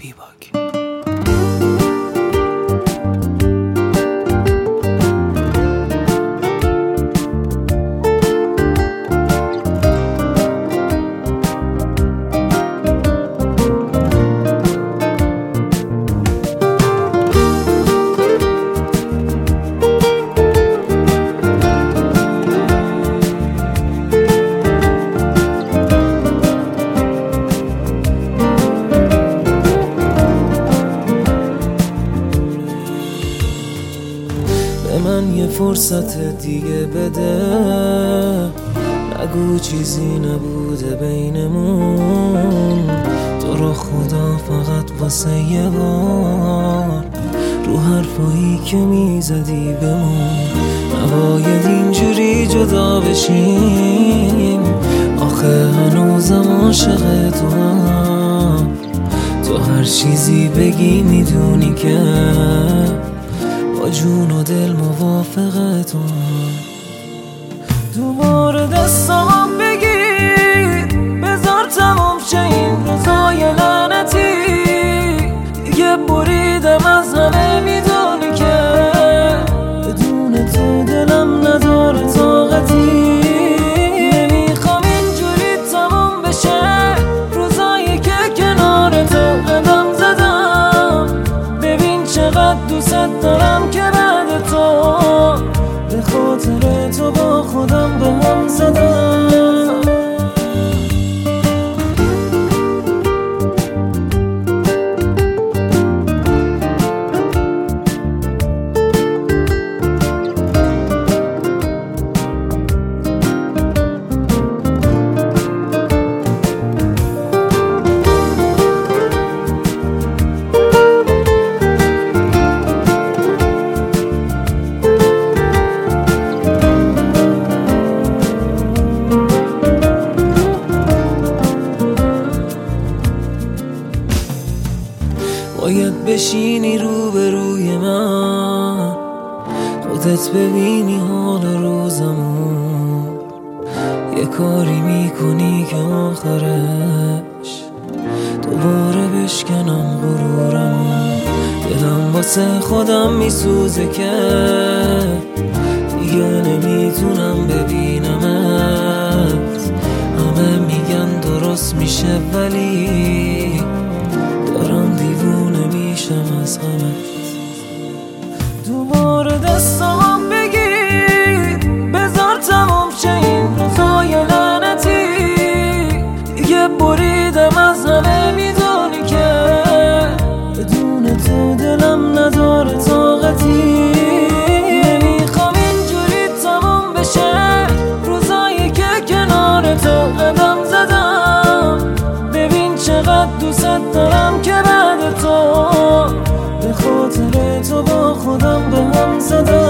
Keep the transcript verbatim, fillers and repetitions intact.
بیباک. به من یه فرصت دیگه بده، نگو چیزی نبوده بینمون. تو رو خدا فقط واسه یه بار رو حرفایی که میزدی بمون. نباید اینجوری جدا بشیم، آخه هنوزم عاشق تو هم. تو هر چیزی بگی میدونی که با جون و دل موافق تو. دوباره دستام بگیر، بذار تموم شه این روزای لعنتی. دیگه بریدم از همه، میدونی که بدون تو دلم نداره طاقتی. نمیخوام اینجوری تموم بشه روزایی که کنار تو قدم زدم. ببین چقدر دوست دارم که بعد تو به خاطر تو با خودم به هم زدم. باید بشینی رو به روی من، خودت ببینی حال روزمون. یه کاری میکنی که آخرش دوباره بشکنم غرورمون. دلم واسه خودم میسوزه که دیگه نمیتونم ببینمت. همه میگن درست میشه ولی دارم دیوونه میشم از غمت. دوباره دستام بگیر، بذار تموم شه این روزای لعنتی. دیگه بریدم از همه، میدونی که بدون تو دلم نداره طاقتی. نمیخوام اینجوری تموم بشه روزایی که کنار تو قدم زدم. ببین چقدر دوست دارم که بعد تو به خاطر تو با خودم به هم زدم.